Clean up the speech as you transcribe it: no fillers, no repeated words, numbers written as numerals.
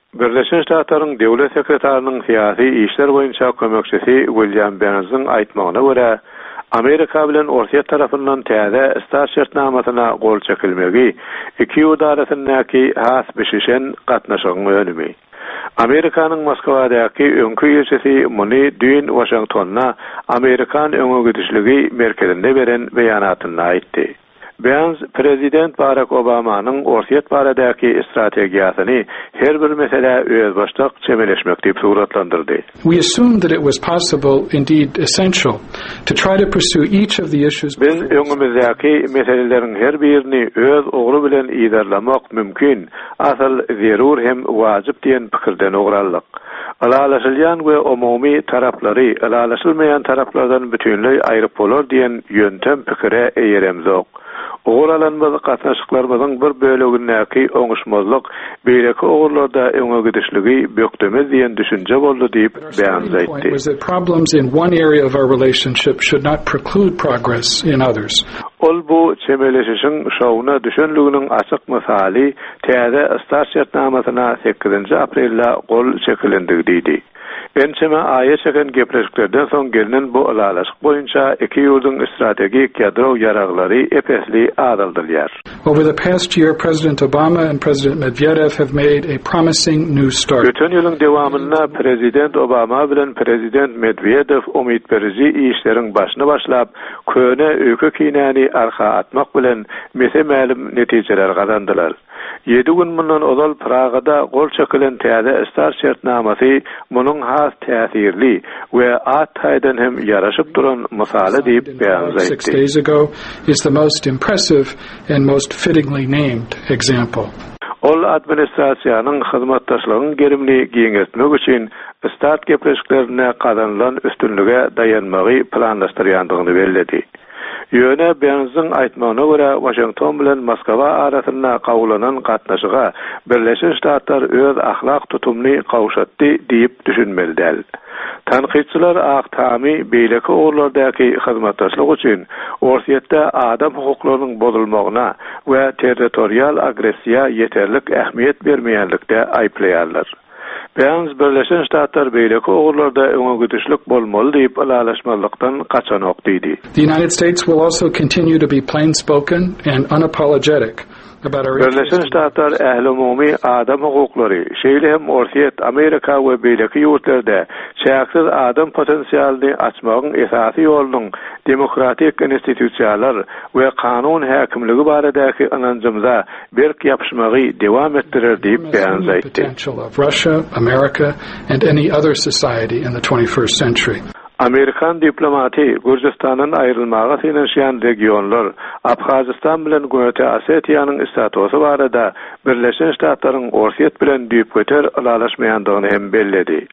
Birleşmiş Ştatlaryň Döwlet Sekretarinyň syýasy işler boýunça kömekçisi William Burns'yň aýtmagyna görä, Amerika bilen Orsiýa tarapyndan täze stat şertnamasyna gol çekilmegi iki ýurt arasyndaky has bişişen gatnaşygyň önümi. Amerikanyň Moskwadaky öňkü ýelçisi muny dün Washingtonna Amerikan öňe gidişligi merkezinde beren beýanatyny aýtdy. Burns, Prezident Barack Obama'nın Orsiýa baradaky strategiýasyny her bir mesele özbaşlyk çemeleşmek diýip suratlandyrdy. We assumed that it was possible, indeed essential, to try to pursue each of the issues. Biz öňümizdeki meselelerin her birini öz ogry bilen iýerlemek mümkin, asal zerur hem wajyp diýen pikirden ograllyk. Alalaşylýan we umumy taraplary, alalaşylmaýan taraplardan bütünlüği aýryp bolar diýen ýöntem pikire eýeremzok. Oguralanmazy gatnaşyklarymyzyň bir bölegindäki oňuşmazlyk beýleki ogurlarda öňe gidişligi bökdemiz diýen düşünje boldy diýip Burns aýtdy. Problems in one area of our relationship should not preclude progress in others. Ol bu çemeleşişiň şowuna düşenliginiň açyk misaly täze stat şertnamasyna 8 aprelde gol çekilendigi diýdi. Ençeme aýa çeken gepleşiklerden soň gelinen bu alalaşyk boýunça iki ýurduň strategik ýadro ýaraglary epesli adaldylýar. Over the past year, President Obama and President Medvedev have made a promising new start. Geçen ýylyň dewamynda Prezident Obama bilen Prezident Medvedev umyt beriji işleriň başyna başlap, köne öýke kinäni arka atmak bilen mesemälim netijeler gazandylar. 7 gün mundan ozal Pragada gol çekilen täze stat şertnamasy munyň has täsirli we at taýdan hem ýaraşyp duran misaly diýip Burns aýtdy. 6 days ago is the most impressive and most fittingly named example. Ol administrasiýanyň hyzmatdaşlygyny gerimli giňetmek üçin stat gepleşiklerine kazanılan üstünlüge dayanmagy planlaşdyrýandygyny bellädi. Ýöne Burns'yň aýtmagyna görä Washington bilen Moskwa arasynda gawulanan gatnaşyga Birleşmiş Ştatlar öz ahlak tutumny gawşatdy diýip düşünmelidir. Tanqidçiler aqtamy beýleki ogurlardaky hyzmatdaşlyk üçin Orsiýetde adam hukuklarynyň bozulmagyna we territorial agresiýa ýeterlik ähmiýet bermeýänlikde aýplaýarlar. Burns Birleşmiş Ştatlar beýleki ogurlarda öňe gidişlik bolmaly diýip alalaşmazlykdan gaçanok diýdi. The United States will also continue to be plain-spoken and unapologetic about our Birleşmiş Ştatlar ähli umumy adam hukuklary, şeýle hem Orsiýet, Amerika we beýleki ýurtlarda çäksiz adam potensialini açmagyň esasy ýolunyň demokratik institusiýalar we kanun häkimligi baradaky anancymyza berk ýapyşmagy dewam etdirer diýip Burns aýtdy. Russia, America and any other society in the 21st century. Amerikan diplomati Gürjistanyň aýrylmagy synanşýan regionlar, Abhazistan bilen Güney Osetiýanyň statusy barada Birleşmiş Ştatlaryň Orsiýet bilen düýp göter alalaşmaýandygyny hem belledi.